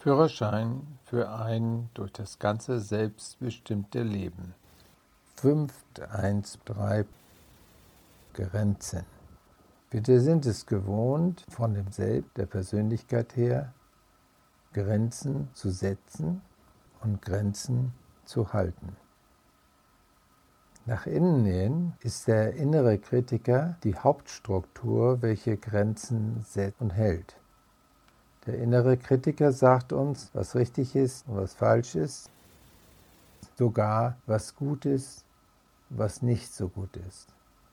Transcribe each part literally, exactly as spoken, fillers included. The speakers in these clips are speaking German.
Führerschein für ein durch das ganze Selbst bestimmte Leben. fünf eins drei Grenzen. Wir sind es gewohnt, von dem Selbst, der Persönlichkeit her, Grenzen zu setzen und Grenzen zu halten. Nach innen hin ist der innere Kritiker die Hauptstruktur, welche Grenzen setzt und hält. Der innere Kritiker sagt uns, was richtig ist und was falsch ist, sogar was gut ist, was nicht so gut ist.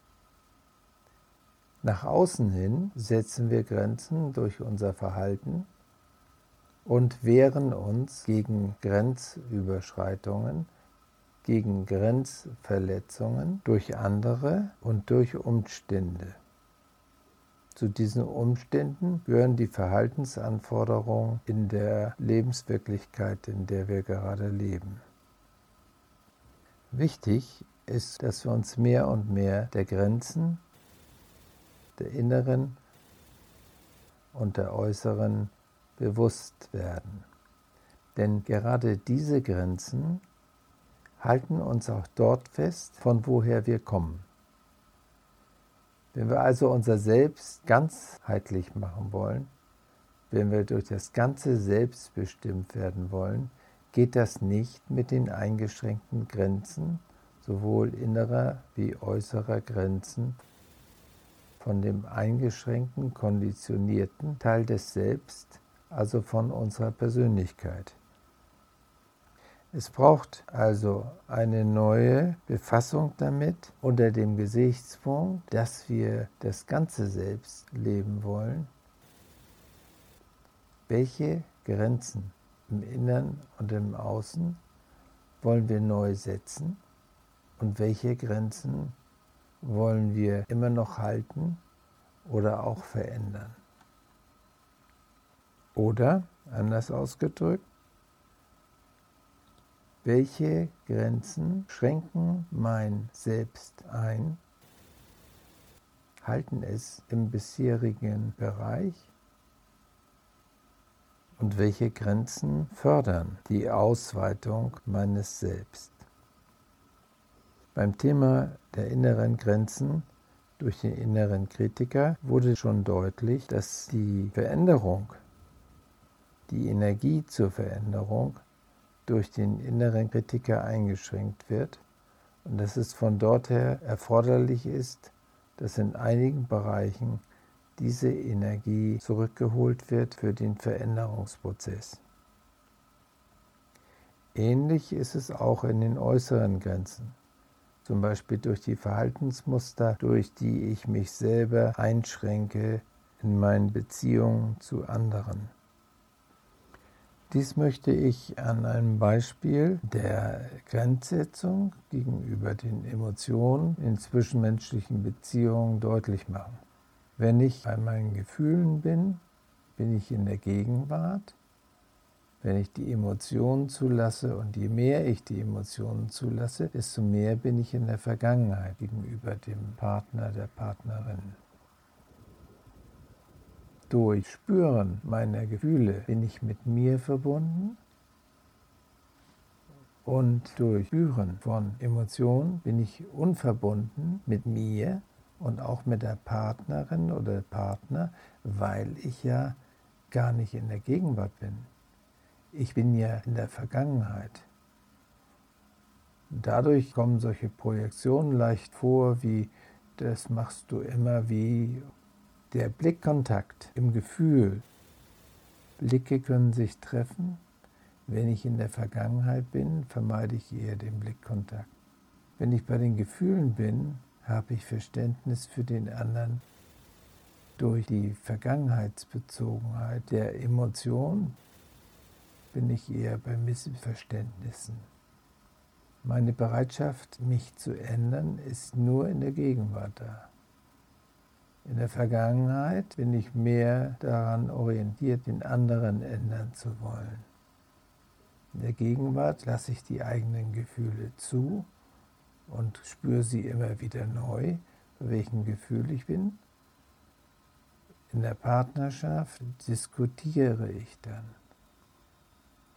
Nach außen hin setzen wir Grenzen durch unser Verhalten und wehren uns gegen Grenzüberschreitungen, gegen Grenzverletzungen durch andere und durch Umstände. Zu diesen Umständen gehören die Verhaltensanforderungen in der Lebenswirklichkeit, in der wir gerade leben. Wichtig ist, dass wir uns mehr und mehr der Grenzen, der inneren und der äußeren bewusst werden. Denn gerade diese Grenzen halten uns auch dort fest, von woher wir kommen. Wenn wir also unser Selbst ganzheitlich machen wollen, wenn wir durch das ganze Selbst bestimmt werden wollen, geht das nicht mit den eingeschränkten Grenzen, sowohl innerer wie äußerer Grenzen, von dem eingeschränkten, konditionierten Teil des Selbst, also von unserer Persönlichkeit. Es braucht also eine neue Befassung damit unter dem Gesichtspunkt, dass wir das ganze Selbst leben wollen. Welche Grenzen im Innern und im Außen wollen wir neu setzen und welche Grenzen wollen wir immer noch halten oder auch verändern? Oder, anders ausgedrückt, welche Grenzen schränken mein Selbst ein, halten es im bisherigen Bereich und welche Grenzen fördern die Ausweitung meines Selbst? Beim Thema der inneren Grenzen durch den inneren Kritiker wurde schon deutlich, dass die Veränderung, die Energie zur Veränderung durch den inneren Kritiker eingeschränkt wird und dass es von dort her erforderlich ist, dass in einigen Bereichen diese Energie zurückgeholt wird für den Veränderungsprozess. Ähnlich ist es auch in den äußeren Grenzen, zum Beispiel durch die Verhaltensmuster, durch die ich mich selber einschränke in meinen Beziehungen zu anderen. Dies möchte ich an einem Beispiel der Grenzsetzung gegenüber den Emotionen in zwischenmenschlichen Beziehungen deutlich machen. Wenn ich bei meinen Gefühlen bin, bin ich in der Gegenwart. Wenn ich die Emotionen zulasse und je mehr ich die Emotionen zulasse, desto mehr bin ich in der Vergangenheit gegenüber dem Partner, der Partnerin. Durch Spüren meiner Gefühle bin ich mit mir verbunden und durch Spüren von Emotionen bin ich unverbunden mit mir und auch mit der Partnerin oder Partner, weil ich ja gar nicht in der Gegenwart bin. Ich bin ja in der Vergangenheit. Dadurch kommen solche Projektionen leicht vor, wie das machst du immer wie der Blickkontakt im Gefühl. Blicke können sich treffen. Wenn ich in der Vergangenheit bin, vermeide ich eher den Blickkontakt. Wenn ich bei den Gefühlen bin, habe ich Verständnis für den anderen. Durch die Vergangenheitsbezogenheit der Emotion bin ich eher bei Missverständnissen. Meine Bereitschaft, mich zu ändern, ist nur in der Gegenwart da. In der Vergangenheit bin ich mehr daran orientiert, den anderen ändern zu wollen. In der Gegenwart lasse ich die eigenen Gefühle zu und spüre sie immer wieder neu, bei welchem Gefühl ich bin. In der Partnerschaft diskutiere ich dann.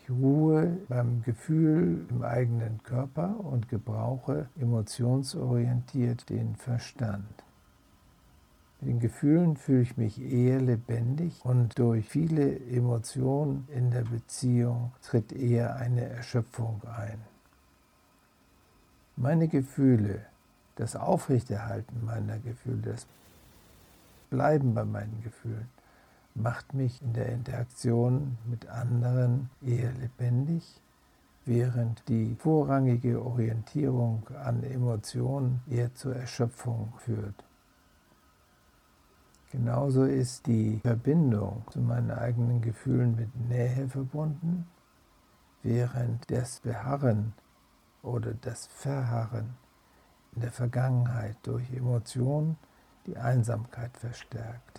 Ich ruhe beim Gefühl im eigenen Körper und gebrauche emotionsorientiert den Verstand. Mit den Gefühlen fühle ich mich eher lebendig und durch viele Emotionen in der Beziehung tritt eher eine Erschöpfung ein. Meine Gefühle, das Aufrechterhalten meiner Gefühle, das Bleiben bei meinen Gefühlen, macht mich in der Interaktion mit anderen eher lebendig, während die vorrangige Orientierung an Emotionen eher zur Erschöpfung führt. Genauso ist die Verbindung zu meinen eigenen Gefühlen mit Nähe verbunden, während das Beharren oder das Verharren in der Vergangenheit durch Emotionen die Einsamkeit verstärkt.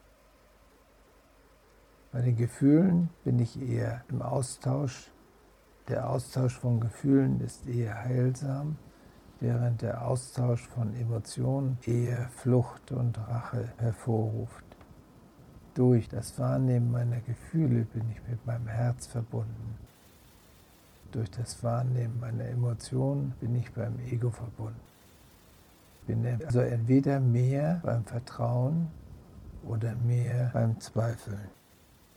Bei den Gefühlen bin ich eher im Austausch. Der Austausch von Gefühlen ist eher heilsam, während der Austausch von Emotionen eher Flucht und Rache hervorruft. Durch das Wahrnehmen meiner Gefühle bin ich mit meinem Herz verbunden. Durch das Wahrnehmen meiner Emotionen bin ich beim Ego verbunden. Ich bin also entweder mehr beim Vertrauen oder mehr beim Zweifeln.